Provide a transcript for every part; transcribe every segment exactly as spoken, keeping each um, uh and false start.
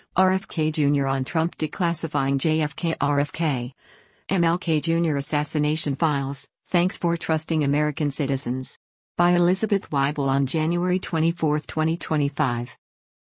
R F K Junior on Trump declassifying J F K. R F K. M L K Junior assassination files, thanks for trusting American citizens. By Elizabeth Weibel on January twenty-fourth, twenty twenty-five.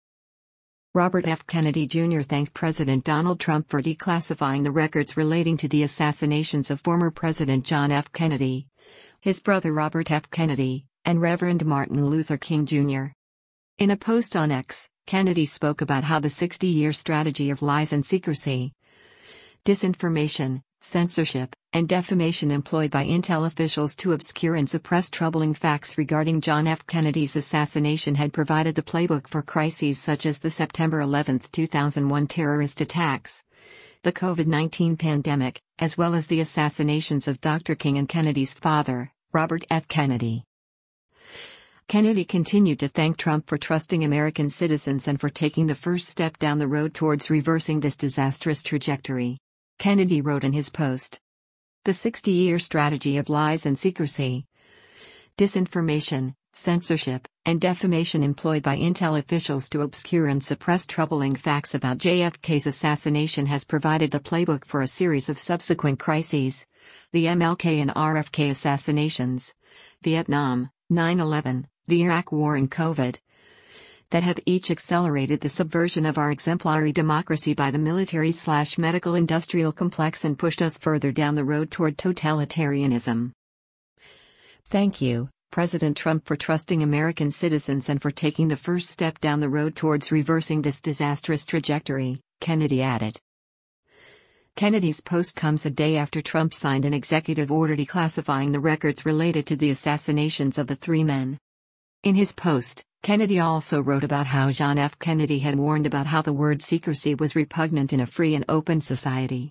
Robert F. Kennedy Junior thanked President Donald Trump for declassifying the records relating to the assassinations of former President John F. Kennedy, his brother Robert F. Kennedy, and Reverend Martin Luther King Junior In a post on X, Kennedy spoke about how the sixty-year strategy of lies and secrecy, disinformation, censorship, and defamation employed by intel officials to obscure and suppress troubling facts regarding John F. Kennedy's assassination had provided the playbook for crises such as the September eleventh, two thousand one terrorist attacks, the COVID nineteen pandemic, as well as the assassinations of Doctor King and Kennedy's father, Robert F. Kennedy. Kennedy continued to thank Trump for trusting American citizens and for taking the first step down the road towards reversing this disastrous trajectory. Kennedy wrote in his post, "The sixty-year strategy of lies and secrecy, disinformation, censorship, and defamation employed by intel officials to obscure and suppress troubling facts about J F K's assassination has provided the playbook for a series of subsequent crises, the M L K and R F K assassinations, Vietnam, nine eleven, the Iraq War and COVID, that have each accelerated the subversion of our exemplary democracy by the military-slash-medical industrial complex and pushed us further down the road toward totalitarianism. Thank you, President Trump, for trusting American citizens and for taking the first step down the road towards reversing this disastrous trajectory," Kennedy added. Kennedy's post comes a day after Trump signed an executive order declassifying the records related to the assassinations of the three men. In his post, Kennedy also wrote about how John F. Kennedy had warned about how the word secrecy was repugnant in a free and open society.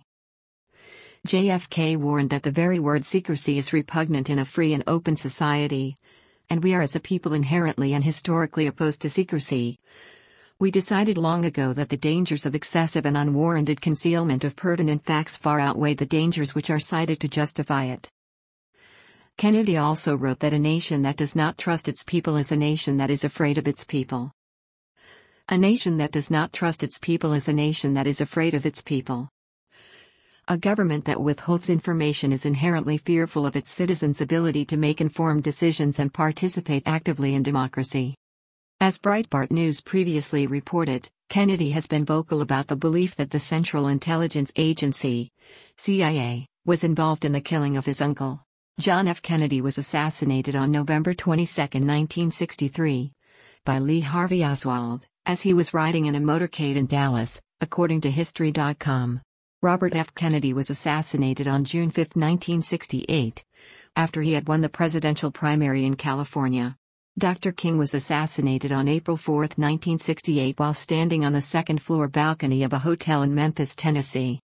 J F K warned that the very word secrecy is repugnant in a free and open society, and we are as a people inherently and historically opposed to secrecy. We decided long ago that the dangers of excessive and unwarranted concealment of pertinent facts far outweigh the dangers which are cited to justify it. Kennedy also wrote that a nation that does not trust its people is a nation that is afraid of its people. A nation that does not trust its people is a nation that is afraid of its people. A government that withholds information is inherently fearful of its citizens' ability to make informed decisions and participate actively in democracy. As Breitbart News previously reported, Kennedy has been vocal about the belief that the Central Intelligence Agency, C I A, was involved in the killing of his uncle. John F. Kennedy was assassinated on November twenty-second, nineteen sixty-three, by Lee Harvey Oswald, as he was riding in a motorcade in Dallas, according to History dot com. Robert F. Kennedy was assassinated on June fifth, nineteen sixty-eight, after he had won the presidential primary in California. Doctor King was assassinated on April fourth, nineteen sixty-eight while standing on the second-floor balcony of a hotel in Memphis, Tennessee.